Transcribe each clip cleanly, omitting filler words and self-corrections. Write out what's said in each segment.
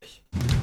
ich.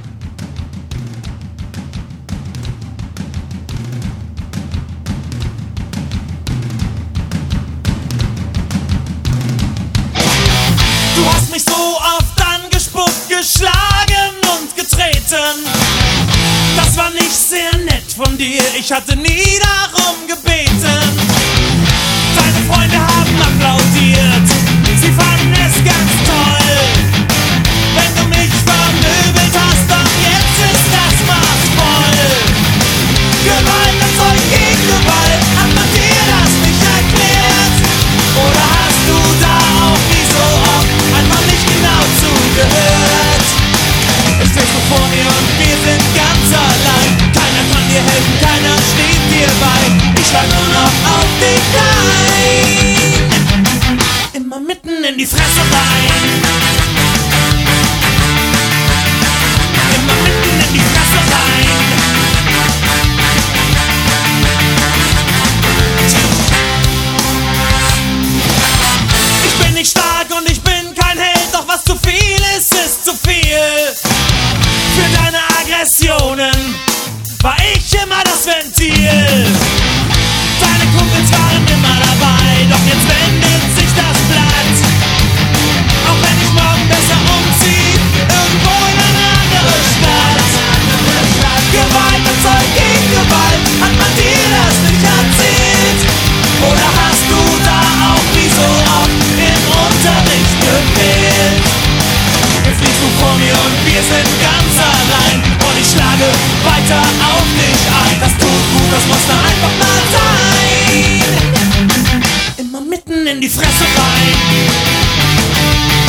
Du hast mich so oft angespuckt, geschlagen und getreten. Das war nicht sehr nett von dir, ich hatte nie darum gebeten. Deine Freunde haben applaudiert, sie fanden es ganz toll. Wenn du mich vermöbelt hast, doch jetzt ist das Maß voll. Gewalt erzeugt gegen Gewalt, hat man dir das nicht erklärt? Oder hast du da auch wie so oft einfach nicht genau zugehört? Jetzt stehst du vor mir und wir sind ganz allein. Keiner kann dir helfen, keiner steht dir bei. Ich schlag nur noch auf dich ein. Immer mitten in die Fresse rein. Immer mitten in die Fresse rein. Ich bin nicht stark und ich bin kein Held, doch was zu viel ist zu viel. Für deine Aggressionen war ich immer das Ventil. Deine Kumpels waren immer dabei, doch jetzt wendet sich das Blatt. Auch wenn ich morgen besser umziehe, irgendwo in eine andere Stadt. Gewalt erzeugt gegen Gewalt, hat man dir das nicht erzählt? Oder hast du da auch wie so oft im Unterricht gefehlt? Jetzt liegst du vor mir und wir sind ganz allein. Und ich schlage weiter auf dich ein. Das tut gut, das muss da einfach mal sein. Immer mitten in die Fresse rein.